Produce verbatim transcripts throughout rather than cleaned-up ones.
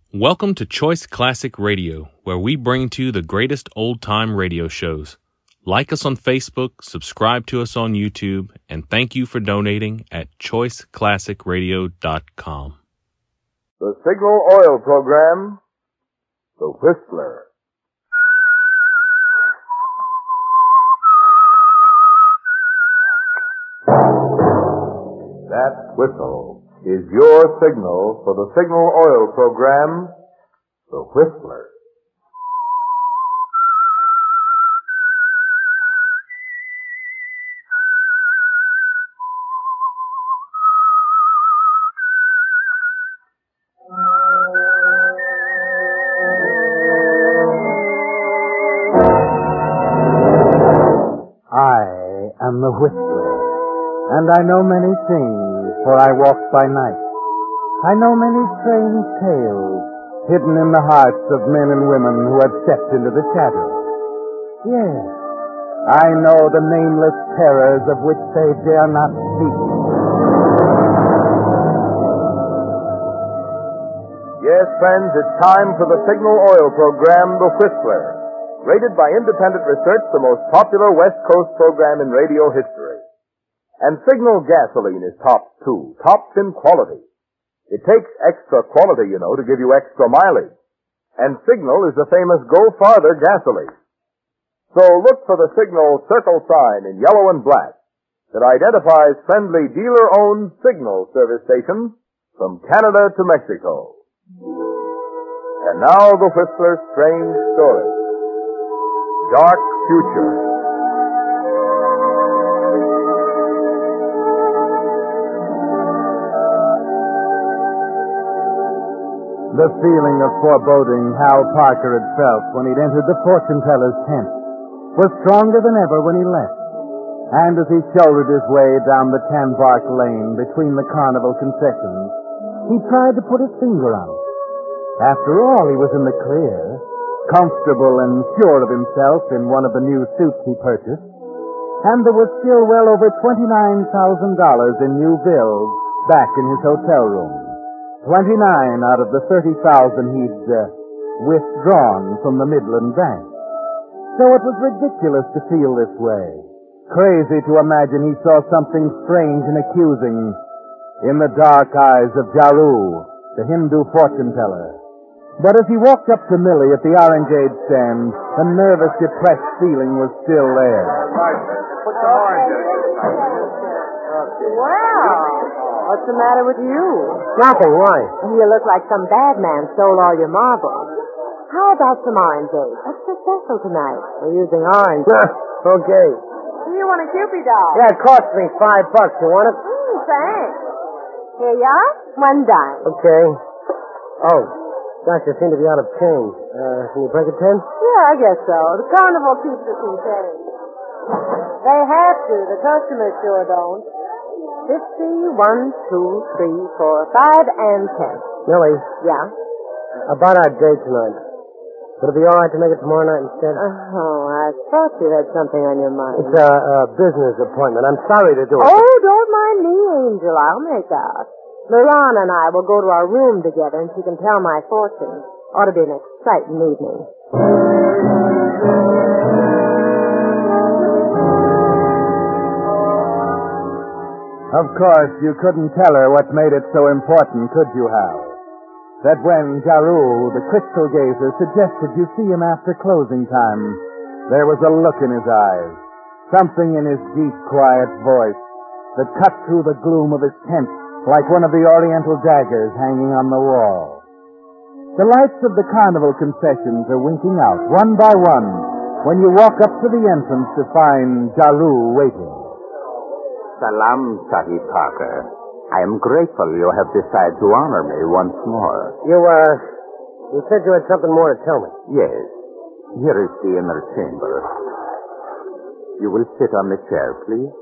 Welcome to Choice Classic Radio, where we bring to you the greatest old-time radio shows. Like us on Facebook, subscribe to us on YouTube, and thank you for donating at choice classic radio dot com. The Signal Oil Program, The Whistler. That whistle is your signal for the Signal Oil Program, The Whistler. I am the Whistler, and I know many things, for I walk by night. I know many strange tales hidden in the hearts of men and women who have stepped into the shadows. Yes, I know the nameless terrors of which they dare not speak. Yes, friends, it's time for the Signal Oil Program, The Whistler. Rated by independent research, the most popular West Coast program in radio history. And Signal gasoline is tops, too. Tops in quality. It takes extra quality, you know, to give you extra mileage. And Signal is the famous Go Farther gasoline. So look for the Signal circle sign in yellow and black that identifies friendly dealer-owned Signal service stations from Canada to Mexico. And now the Whistler's strange story. Dark Future. The feeling of foreboding Hal Parker had felt when he'd entered the fortune-teller's tent was stronger than ever when he left. And as he shouldered his way down the tan-bark lane between the carnival concessions, he tried to put his finger on it. After all, he was in the clear, comfortable and sure of himself in one of the new suits he purchased, and there was still well over twenty-nine thousand dollars in new bills back in his hotel room. Twenty-nine out of the thirty thousand he'd uh, withdrawn from the Midland Bank. So it was ridiculous to feel this way. Crazy to imagine he saw something strange and accusing in the dark eyes of Jaru, the Hindu fortune-teller. But as he walked up to Millie at the orangeade stand, the nervous, depressed feeling was still there. Put the orange. Wow. What's the matter with you? Nothing, why? You look like some bad man stole all your marbles. How about some oranges? What's so special tonight? We're using orange. Okay. Do you want a Cupid doll? Yeah, it cost me five bucks. You want it? Mm, thanks. Here you are. One dime. Okay. Oh, gosh, you seem to be out of change. Uh, can you break it ten? Yeah, I guess so. The carnival keeps us in change. They have to. The customers sure don't. Fifty, one, two, three, four, five, and ten. Millie, Yeah? about our date tonight. Would it be all right to make it tomorrow night instead? Oh, I thought you had something on your mind. It's a, a business appointment. I'm sorry to do it. Oh, don't mind me, Angel. I'll make out. Miran and I will go to our room together, and she can tell my fortune. Ought to be an exciting evening. Of course, you couldn't tell her what made it so important, could you, Hal? That when Jaru, the crystal gazer, suggested you see him after closing time, there was a look in his eyes, something in his deep, quiet voice that cut through the gloom of his tent like one of the oriental daggers hanging on the wall. The lights of the carnival concessions are winking out, one by one, when you walk up to the entrance to find Jaru waiting. Salam, Sahib Parker. I am grateful you have decided to honor me once more. You, uh, you said you had something more to tell me. Yes. Here is the inner chamber. You will sit on the chair, please.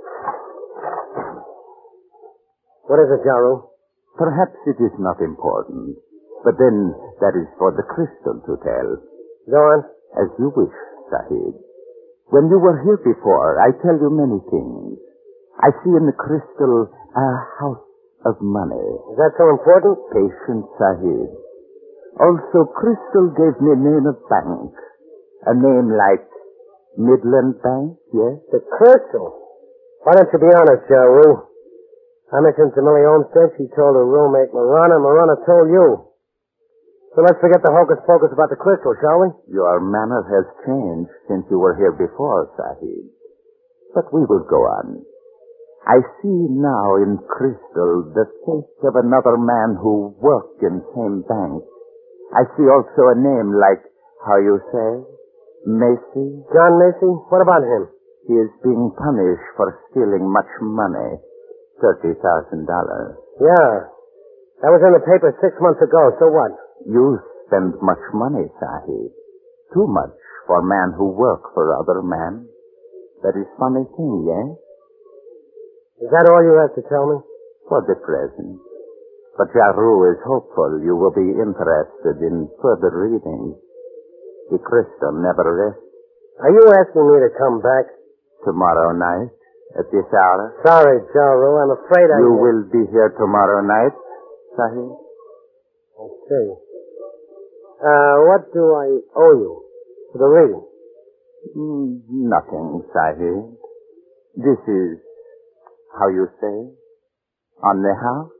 What is it, Jaru? Perhaps it is not important, but then that is for the crystal to tell. Go on. As you wish, Sahib. When you were here before, I tell you many things. I see in the crystal a house of money. Is that so important? Patience, Sahib. Also, Crystal gave me a name of bank. A name like Midland Bank, yes? The Crystal. Why don't you be honest, Joe Rue? I mentioned to Millie Olmsted. She told her roommate Marana. Marana told you. So let's forget the hocus-pocus about the Crystal, shall we? Your manner has changed since you were here before, Sahib. But we will go on. I see now in Crystal the face of another man who worked in the same bank. I see also a name like, how you say, Macy? John Macy? What about him? He is being punished for stealing much money, thirty thousand dollars. Yeah. That was in the paper six months ago, so what? You spend much money, Sahib. Too much for man who work for other man. That is funny thing, yes? Is that all you have to tell me? For the present. But Jaru is hopeful you will be interested in further reading. The Crystal never rests. Are you asking me to come back? Tomorrow night, at this hour? Sorry, Jaru, I'm afraid I... You will be here tomorrow night, Sahib? I see. Uh, what do I owe you for the reading? Mm, nothing, Sahib. This is, how you say, on the house?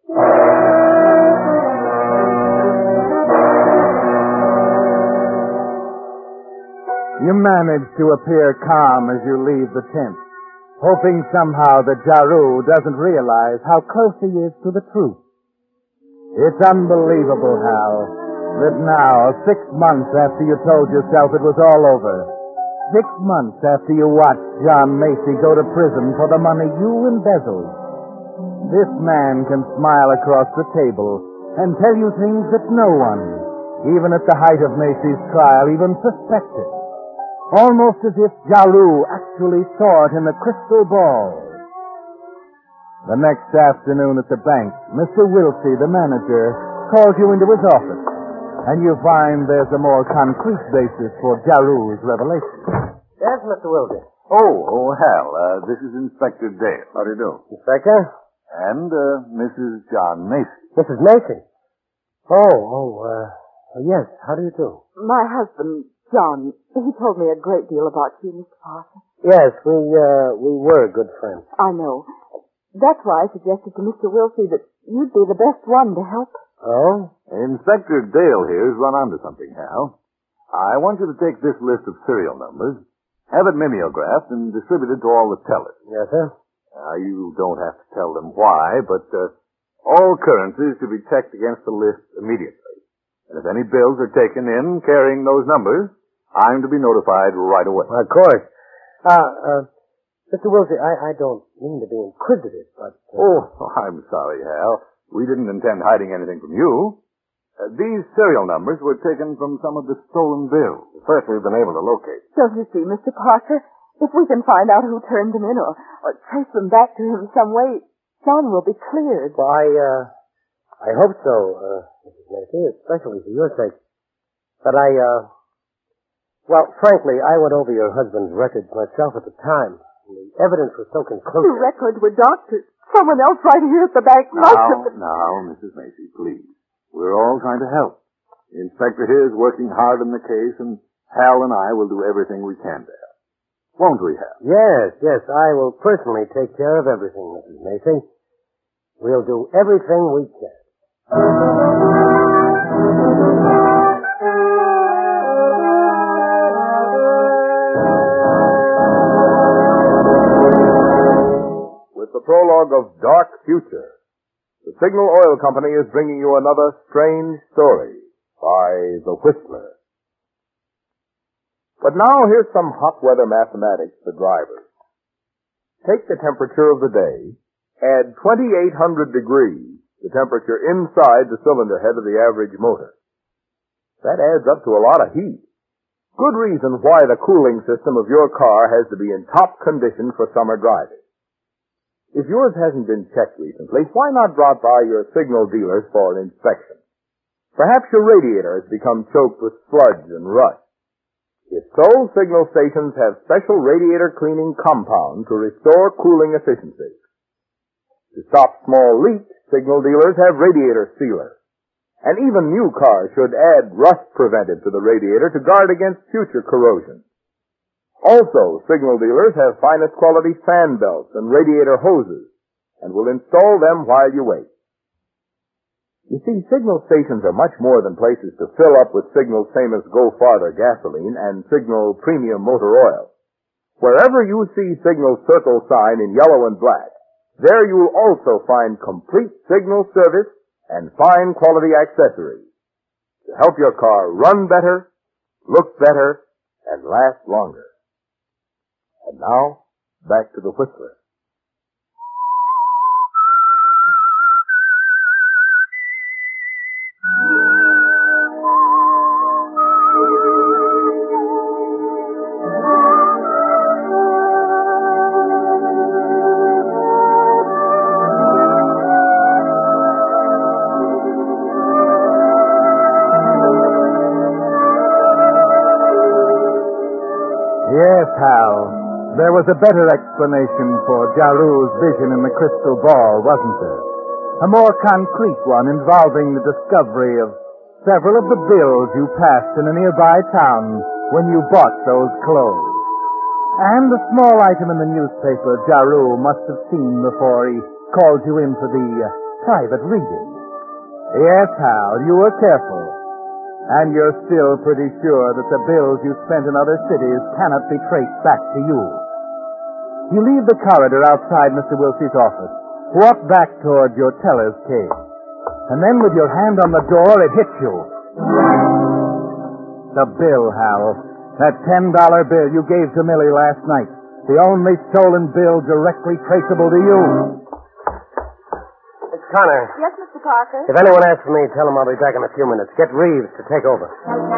You manage to appear calm as you leave the tent, hoping somehow that Jaru doesn't realize how close he is to the truth. It's unbelievable, Hal, that now, six months after you told yourself it was all over, six months after you watched John Macy go to prison for the money you embezzled, this man can smile across the table and tell you things that no one, even at the height of Macy's trial, even suspected. Almost as if Jaru actually saw it in the crystal ball. The next afternoon at the bank, Mister Wilsey, the manager, calls you into his office, and you find there's a more concrete basis for Jaru's revelation. Yes, Mister Wilsey. Oh, oh, Hal, uh, this is Inspector Dale. How do you do? Inspector? And, uh, Missus John Macy. Missus Macy? Oh, oh, uh, yes, how do you do? My husband, John, he told me a great deal about you, Mister Parker. Yes, we, uh, we were good friends. I know. That's why I suggested to Mister Wilsey that you'd be the best one to help. Oh? Inspector Dale here's run onto something, Hal. I want you to take this list of serial numbers, have it mimeographed, and distributed to all the tellers. Yes, sir. Now, you don't have to tell them why, but uh, all currencies to be checked against the list immediately. And if any bills are taken in carrying those numbers, I'm to be notified right away. Of course. Uh, uh, Mister Wilsey, I, I don't mean to be inquisitive, but... Uh... Oh, I'm sorry, Hal. We didn't intend hiding anything from you. Uh, these serial numbers were taken from some of the stolen bills. First, we've been able to locate. Don't you see, Mister Parker? If we can find out who turned them in or, or trace them back to him some way, John will be cleared. Well, I, uh, I hope so, uh, Missus Macy, especially for your sake. But I, uh, well, frankly, I went over your husband's records myself at the time. The evidence was so conclusive. The records were doctored. Someone else right here at the bank must Now, have... now, Missus Macy, please. We're all trying to help. The inspector here is working hard on the case, and Hal and I will do everything we can to help. Won't we, Hal? Yes, yes, I will personally take care of everything, Missus Macy. We'll do everything we can. With the prologue of Dark Future, the Signal Oil Company is bringing you another strange story by The Whistler. But now here's some hot weather mathematics for drivers. Take the temperature of the day, add twenty-eight hundred degrees, the temperature inside the cylinder head of the average motor. That adds up to a lot of heat. Good reason why the cooling system of your car has to be in top condition for summer driving. If yours hasn't been checked recently, why not drop by your Signal dealers for an inspection? Perhaps your radiator has become choked with sludge and rust. If so, Signal stations have special radiator cleaning compound to restore cooling efficiency. To stop small leaks, Signal dealers have radiator sealer. And even new cars should add rust preventive to the radiator to guard against future corrosion. Also, signal dealers have finest quality fan belts and radiator hoses and will install them while you wait. You see, signal stations are much more than places to fill up with Signal's famous Go Farther gasoline and Signal Premium Motor Oil. Wherever you see Signal's circle sign in yellow and black, there you'll also find complete Signal service and fine quality accessories to help your car run better, look better, and last longer. And now, back to the Whistler. Yes, Hal. There was a better explanation for Jaru's vision in the crystal ball, wasn't there? A more concrete one involving the discovery of several of the bills you passed in a nearby town when you bought those clothes. And a small item in the newspaper Jaru must have seen before he called you in for the uh, private reading. Yes, Hal, you were careful. And you're still pretty sure that the bills you spent in other cities cannot be traced back to you. You leave the corridor outside Mister Wilsey's office, walk back toward your teller's cage, and then with your hand on the door, it hits you. The bill, Hal. That ten dollar bill you gave to Millie last night. The only stolen bill directly traceable to you. It's Connor. Yes, Mister Parker? If anyone asks for me, tell them I'll be back in a few minutes. Get Reeves to take over.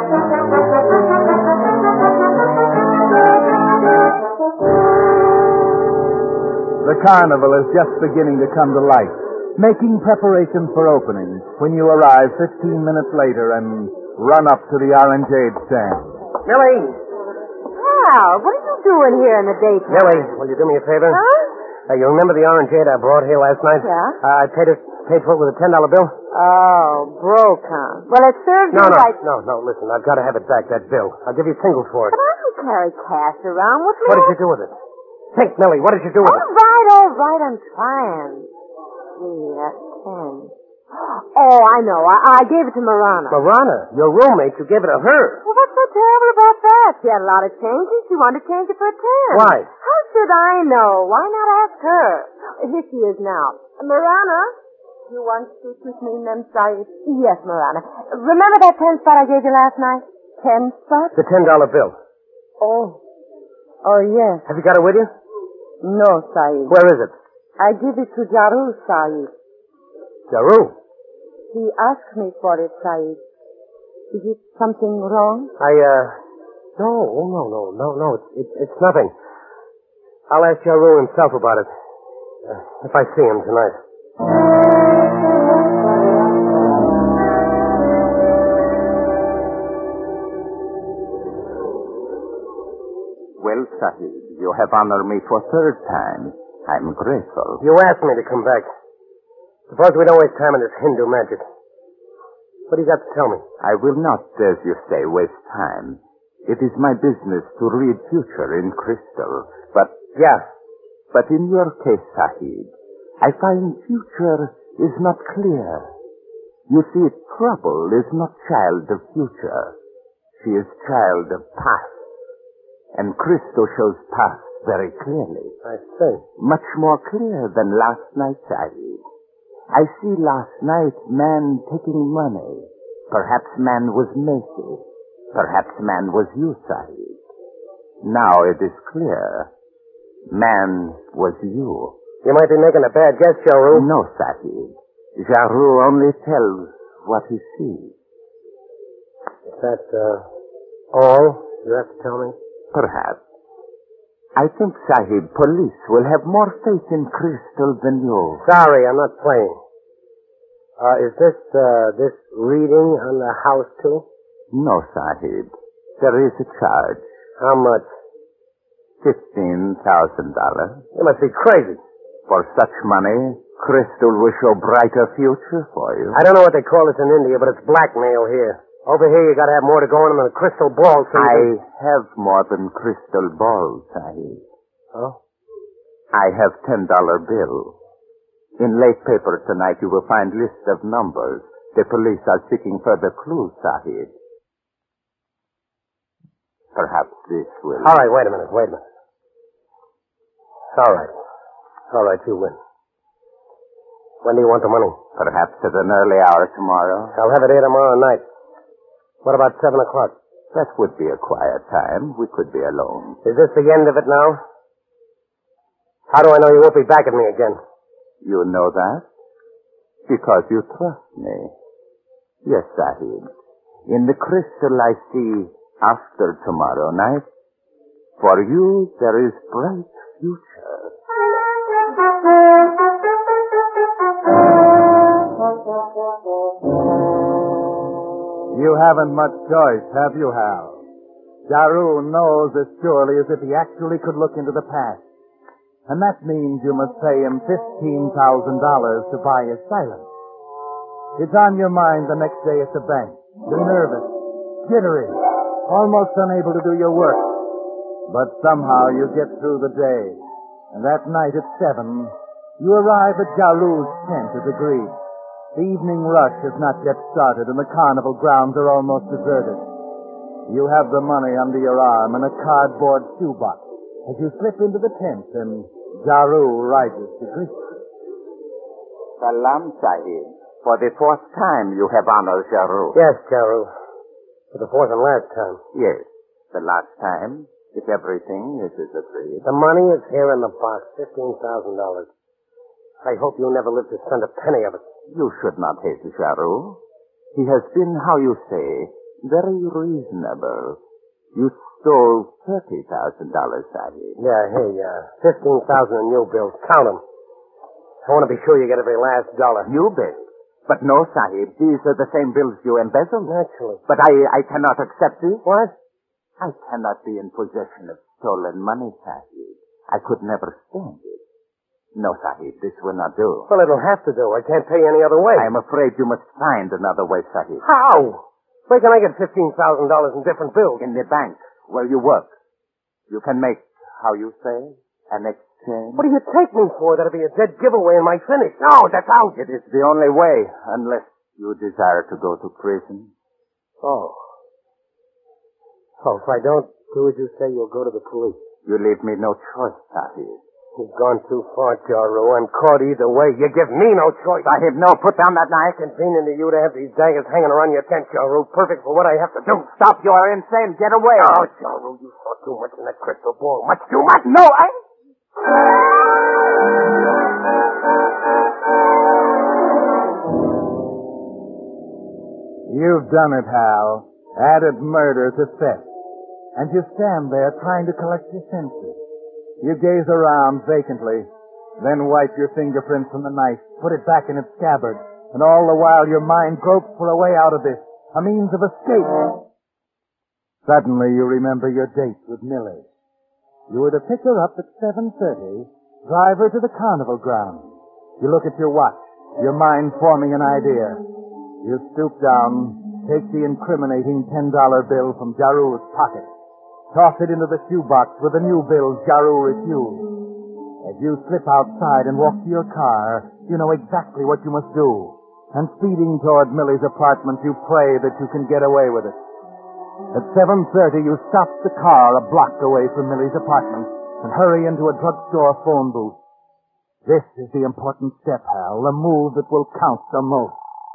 The carnival is just beginning to come to life, making preparations for opening when you arrive fifteen minutes later and run up to the orangeade stand. Millie! Hal, what are you doing here in the daytime? Millie, will you do me a favor? Huh? Uh, you remember the orangeade I brought here last night? Yeah. Uh, I paid, it, paid for it with a ten dollar bill. Oh, Brocon. Well, it serves No, you no, right. no, no, listen, I've got to have it back, that bill. I'll give you singles for it. But I don't carry cash around with me. What did you do with it? Think, Millie, what did you do with All it? right, all right, I'm trying. Gee, that's ten. Oh, I know. I, I gave it to Marana. Marana, your roommate, you gave it to her. Well, what's so terrible about that? She had a lot of change, and she wanted to change it for a ten. Why? How should I know? Why not ask her? Here she is now. Marana, you want to speak with me, Mem Said? Yes, Marana. Remember that ten spot I gave you last night? Ten spot? The ten dollar bill. Oh. Oh, yes. Have you got it with you? No, Said. Where is it? I give it to Jaru, Said. Jaru. He asked me for it, Said. Is it something wrong? I, uh... No, no, no, no, no. It's, it's, it's nothing. I'll ask Jaru himself about it. Uh, if I see him tonight. Well, Sahib, you have honored me for a third time. I'm grateful. You asked me to come back. Suppose we don't waste time on this Hindu magic. What do you got to tell me? I will not, as you say, waste time. It is my business to read future in crystal. But, Yeah. but in your case, Sahib, I find future is not clear. You see, trouble is not child of future. She is child of past. And crystal shows past very clearly. I see. Much more clear than last night, Sahib. I see last night man taking money. Perhaps man was Macy. Perhaps man was you, Sahib. Now it is clear. Man was you. You might be making a bad guess, Jaru. No, Sahib. Jaru only tells what he sees. Is that, uh, all you have to tell me? Perhaps. I think, Sahib, police will have more faith in crystal than you. Sorry, I'm not playing. Uh, is this, uh, this reading on the house, too? No, Sahib. There is a charge. How much? Fifteen thousand dollars. You must be crazy. For such money, Crystal will show brighter future for you. I don't know what they call this in India, but it's blackmail here. Over here, you gotta have more to go on than a crystal ball. So I have more than crystal balls, Sahib. Oh? I have ten dollar bill. In late paper tonight, you will find list of numbers. The police are seeking further clues, Sahib. Perhaps this will... All right, wait a minute, wait a minute. All right. All right, you win. When do you want the money? Perhaps at an early hour tomorrow. I'll have it here tomorrow night. What about seven o'clock? That would be a quiet time. We could be alone. Is this the end of it now? How do I know you won't be back at me again? You know that? Because you trust me. Yes, Sahib. In the crystal I see after tomorrow night, for you there is bright future. You haven't much choice, have you, Hal? Jaru knows as surely as if he actually could look into the past. And that means you must pay him fifteen thousand dollars to buy his silence. It's on your mind the next day at the bank. You're nervous, jittery, almost unable to do your work. But somehow you get through the day. And that night at seven, you arrive at Jaru's tent as agreed. The evening rush has not yet started, and the carnival grounds are almost deserted. You have the money under your arm and a cardboard shoebox as you slip into the tent, and Jaru rises to greet you. Salam, Sahib. For the fourth time you have honored Jaru. Yes, Jaru. For the fourth and last time. Yes, the last time, if everything is as agreed. The money is here in the box, fifteen thousand dollars. I hope you never live to spend a penny of it. You should not hate Jaru. He has been, how you say, very reasonable. You stole thirty thousand dollars, Sahib. Yeah, hey, uh, fifteen thousand in new bills. Count them. I want to be sure you get every last dollar. New bills? But no, Sahib, these are the same bills you embezzled. Naturally. But I, I cannot accept these. What? I cannot be in possession of stolen money, Sahib. I could never stand it. No, Sahib, this will not do. Well, it'll have to do. I can't pay any other way. I am afraid you must find another way, Sahib. How? Where can I get fifteen thousand dollars in different bills? In the bank, where you work. You can make, how you say, an exchange. What do you take me for? That'll be a dead giveaway in my finish. No, that's out. It is the only way, unless you desire to go to prison. Oh. Oh, if I don't do as you say, you'll go to the police. You leave me no choice, Sahib. You've gone too far, Jaru. I'm caught either way. You give me no choice. Sahib, no, put down that knife. Convenient to you to have these daggers hanging around your tent, Jaru. Perfect for what I have to do. Stop, you are insane. Get away. Oh, Jaru, you saw too much in that crystal ball. Much too much. No, I... You've done it, Hal. Added murder to theft. And you stand there trying to collect your senses. You gaze around vacantly, then wipe your fingerprints from the knife, put it back in its scabbard, and all the while your mind gropes for a way out of this, a means of escape. Suddenly you remember your date with Millie. You were to pick her up at seven thirty, drive her to the carnival grounds. You look at your watch, your mind forming an idea. You stoop down, take the incriminating ten dollar bill from Jaru's pocket, toss it into the shoebox with the new bills Jaru refused. As you slip outside and walk to your car, you know exactly what you must do. And speeding toward Millie's apartment, you pray that you can get away with it. At seven thirty, you stop the car a block away from Millie's apartment and hurry into a drugstore phone booth. This is the important step, Hal, the move that will count the most.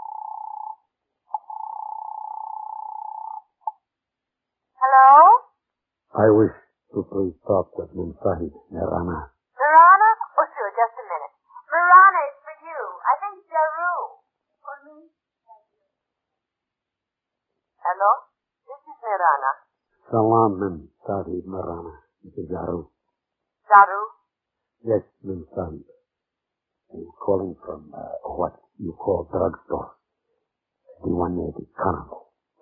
I wish to please talk with Mem Sahib, Mirana. Mirana? Oh, sure, just a minute. Mirana, it's for you. I think Jaru. For me? Hello? This is Mirana. Salam, Mem Sahib, Mirana. This is Jaru. Jaru? Yes, Mem Sahib. I'm calling from uh, what you call drugstore. The one near the carnival.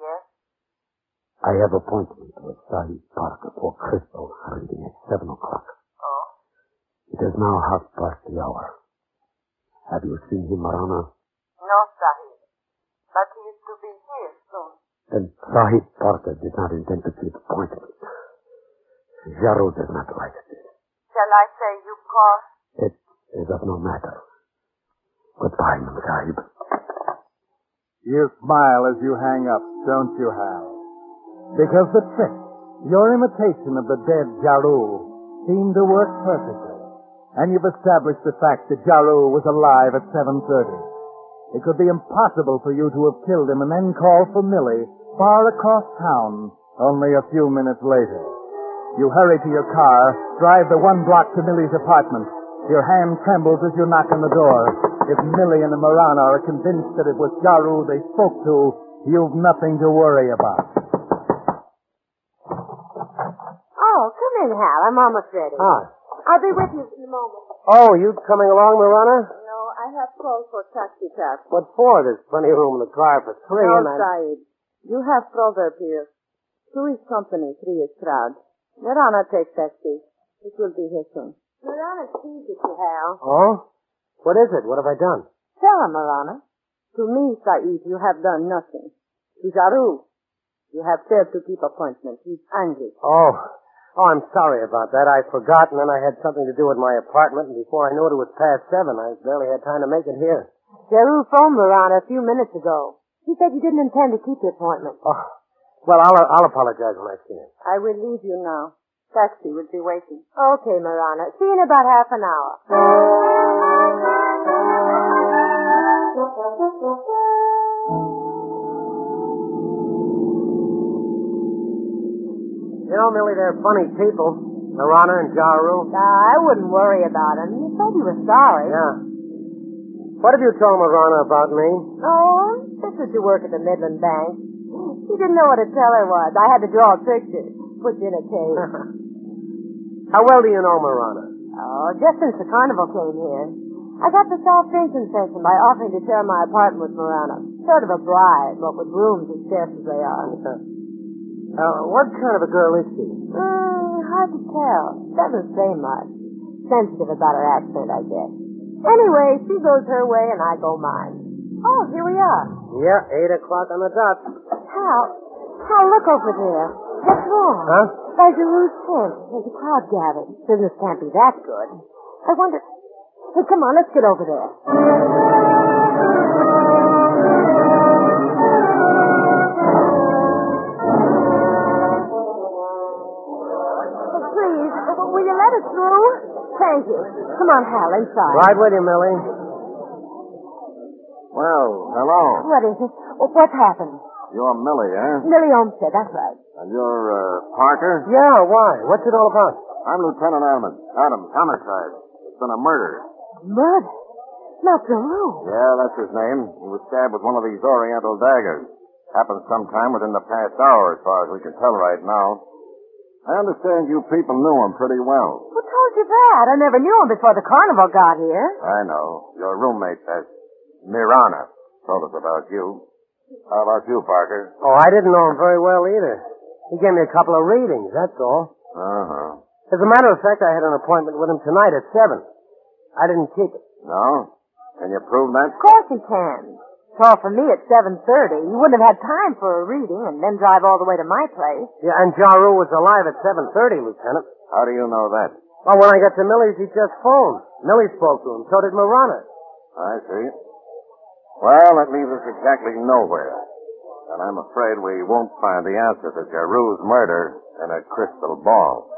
I have appointment with Sahib Parker for Crystal reading at seven o'clock. Oh? It is now half past the hour. Have you seen him, Marana? No, Sahib. But he is to be here soon. Then Sahib Parker did not intend to keep appointment. Jaru does not like this. Shall I say you called? It is of no matter. Goodbye, Mem Sahib. You smile as you hang up, don't you, Hal? Because the trick, your imitation of the dead Jaru, seemed to work perfectly. And you've established the fact that Jaru was alive at seven thirty. It could be impossible for you to have killed him and then call for Millie far across town only a few minutes later. You hurry to your car, drive the one block to Millie's apartment. Your hand trembles as you knock on the door. If Millie and the Marana are convinced that it was Jaru they spoke to, you've nothing to worry about. Oh, come in, Hal. I'm almost ready. Ah. I'll be with you in a moment. Oh, you coming along, Marana? No, I have called for taxi cab. What for? There's plenty of room in the car for three. No, and I... Saeed. You have proverb here. Two is company, three is crowd. Marana takes taxi. It will be here soon. Marana sees it, Hal. Oh? What is it? What have I done? Tell her, Marana. To me, Saeed, you have done nothing. To Jaru, you have failed to keep appointment. He's angry. Oh. Oh, I'm sorry about that. I forgot, and then I had something to do with my apartment, and before I knew it, it was past seven. I barely had time to make it here. Jaru phoned Marana a few minutes ago. He said you didn't intend to keep the appointment. Oh. Well, I'll, I'll apologize when I see him. I will leave you now. Taxi will be waiting. Okay, Marana. See you in about half an hour. You know, Millie, they're funny people. Marana and Jaru. Nah, I wouldn't worry about him. He said he was sorry. Yeah. What have you told Marana about me? Oh, this is to work at the Midland Bank. He didn't know what a teller was. I had to draw a picture. Put you in a cage. How well do you know Marana? Oh, just since the carnival came here. I got the soft drink sensation by offering to share my apartment with Marana. Sort of a bribe, but with rooms as scarce as they are. Uh, what kind of a girl is she? Mm, hard to tell. Doesn't say much. Sensitive about her accent, I guess. Anyway, she goes her way and I go mine. Oh, here we are. Yeah, eight o'clock on the dot. Hal, Hal, look over there. What's wrong? Huh? By Jaru's tent. There's a crowd gathered. Business can't be that good. I wonder... Hey, come on, let's get over there. Please, will you let us through? Thank you. Come on, Hal, inside. Right with you, Millie. Well, hello. What is it? What's happened? You're Millie, eh? Millie Olmsted, that's right. And you're, uh, Parker? Yeah, why? What's it all about? I'm Lieutenant Adams. Adams, homicide. It's been a murder. Murder? Not Jaru. Yeah, that's his name. He was stabbed with one of these Oriental daggers. Happened sometime within the past hour, as far as we can tell right now. I understand you people knew him pretty well. Who told you that? I never knew him before the carnival got here. I know. Your roommate, that Mirana, told us about you. How about you, Parker? Oh, I didn't know him very well either. He gave me a couple of readings, that's all. Uh-huh. As a matter of fact, I had an appointment with him tonight at seven. I didn't keep it. No? Can you prove that? Of course he can. Call for me at seven thirty. You wouldn't have had time for a reading and then drive all the way to my place. Yeah, and Jaru was alive at seven thirty, Lieutenant. How do you know that? Well, when I got to Millie's, he just phoned. Millie spoke to him. So did Marana. I see. Well, that leaves us exactly nowhere. And I'm afraid we won't find the answer to Jaru's murder in a crystal ball.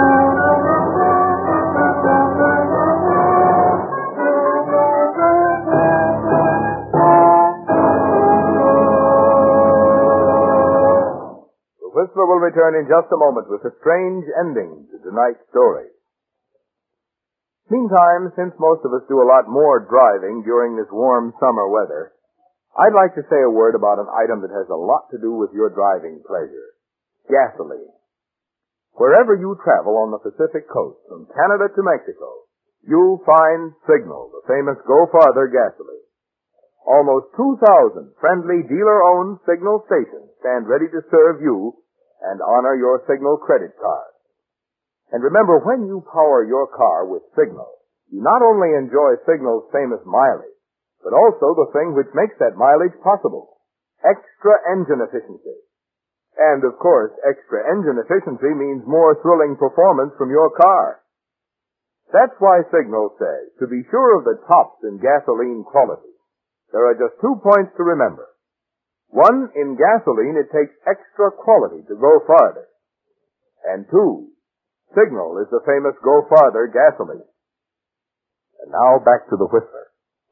The Whistler will return in just a moment with a strange ending to tonight's story. Meantime, since most of us do a lot more driving during this warm summer weather, I'd like to say a word about an item that has a lot to do with your driving pleasure. Gasoline. Wherever you travel on the Pacific coast, from Canada to Mexico, you'll find Signal, the famous Go Farther gasoline. Almost two thousand friendly dealer-owned Signal stations stand ready to serve you and honor your Signal credit card. And remember, when you power your car with Signal, you not only enjoy Signal's famous mileage, but also the thing which makes that mileage possible, extra engine efficiency. And, of course, extra engine efficiency means more thrilling performance from your car. That's why Signal says, to be sure of the tops in gasoline quality, there are just two points to remember. One, in gasoline, it takes extra quality to go farther. And two, Signal is the famous Go Farther gasoline. And now back to the Whistler.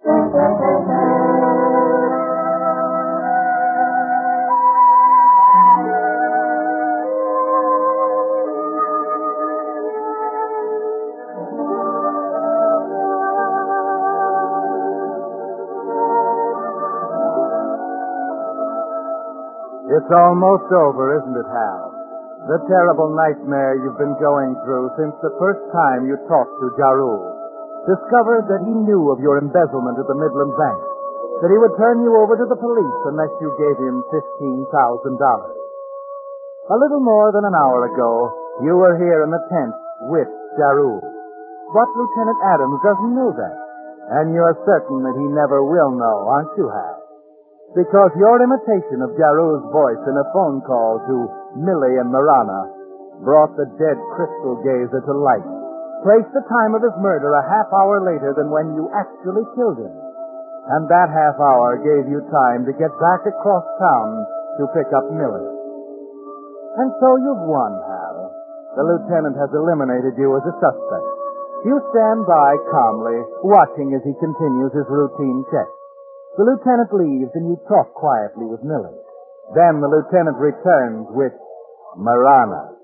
It's almost over, isn't it, Hal? The terrible nightmare you've been going through since the first time you talked to Jarul. Discovered that he knew of your embezzlement at the Midland Bank. That he would turn you over to the police unless you gave him fifteen thousand dollars. A little more than an hour ago, you were here in the tent with Jarul. But Lieutenant Adams doesn't know that. And you're certain that he never will know, aren't you, Hal? Because your imitation of Jarul's voice in a phone call to Millie and Marana brought the dead crystal gazer to light, placed the time of his murder a half hour later than when you actually killed him. And that half hour gave you time to get back across town to pick up Millie. And so you've won, Hal. The lieutenant has eliminated you as a suspect. You stand by calmly, watching as he continues his routine check. The lieutenant leaves and you talk quietly with Millie. Then the lieutenant returns with Marana.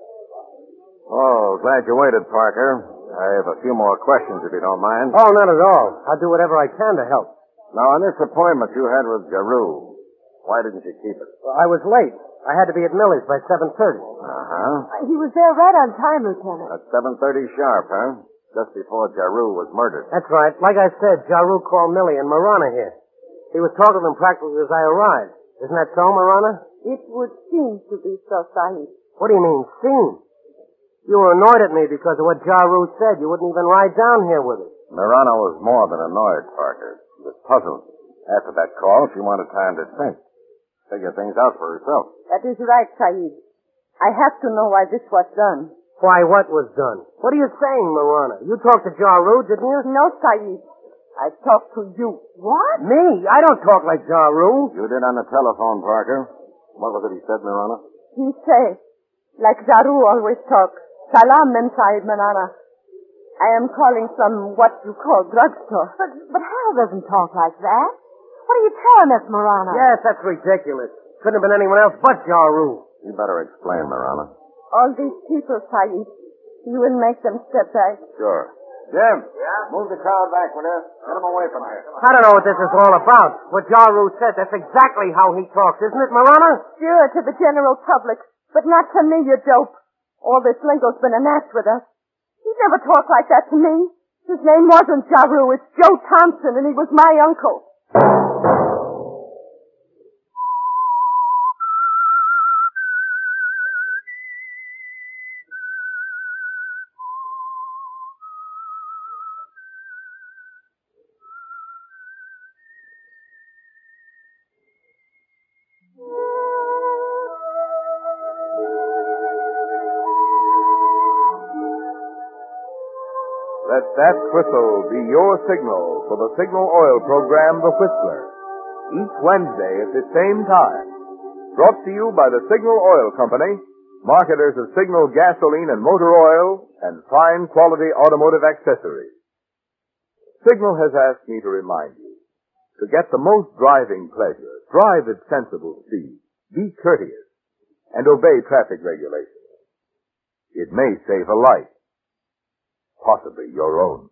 Oh, glad you waited, Parker. I have a few more questions, if you don't mind. Oh, not at all. I'll do whatever I can to help. Now, on this appointment you had with Jarul, why didn't you keep it? Well, I was late. I had to be at Millie's by seven thirty. Uh-huh. He was there right on time, Lieutenant. At seven thirty sharp, huh? Just before Jarul was murdered. That's right. Like I said, Jarul called Millie and Marana here. He was talking to them practically as I arrived. Isn't that so, Marana? It would seem to be so, Sahib. What do you mean, seem? You were annoyed at me because of what Jarul said. You wouldn't even ride down here with us. Marana was more than annoyed, Parker. She was puzzled. After that call, she wanted time to think. Figure things out for herself. That is right, Sahib. I have to know why this was done. Why what was done? What are you saying, Marana? You talked to Jarul, didn't you? No, Sahib. I talked to you. What? Me? I don't talk like Jarul. You did on the telephone, Parker. What was it he said, Marana? He say, like Jarul always talk, Salam, Mem Sahib Marana. I am calling from what you call drugstore. But, but Hal doesn't talk like that. What are you telling us, Marana? Yes, that's ridiculous. Couldn't have been anyone else but Jarul. You better explain, Marana. All these people, Sahib, you will make them step back. Sure. Jim, yeah? Move the crowd back with us. Get them away from here. I don't know what this is all about. What Jarul said, that's exactly how he talks, isn't it, Marana? Sure, to the general public, but not to me, you dope. All this lingo's been an act with us. He never talked like that to me. His name wasn't Jarul, it's Joe Thompson, and he was my uncle. Let that whistle be your signal for the Signal Oil program, The Whistler. Each Wednesday at the same time. Brought to you by the Signal Oil Company, marketers of Signal gasoline and motor oil and fine quality automotive accessories. Signal has asked me to remind you, to get the most driving pleasure, drive at sensible speed, be courteous, and obey traffic regulations. It may save a life. Possibly your own.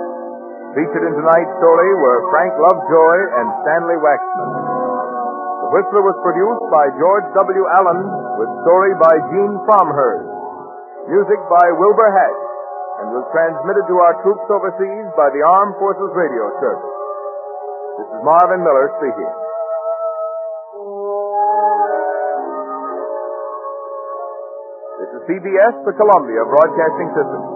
Featured in tonight's story were Frank Lovejoy and Stanley Waxman. The Whistler was produced by George W. Allen, with story by Gene Fromhurst, music by Wilbur Hatch, and was transmitted to our troops overseas by the Armed Forces Radio Service. This is Marvin Miller speaking. This is C B S, the Columbia Broadcasting System.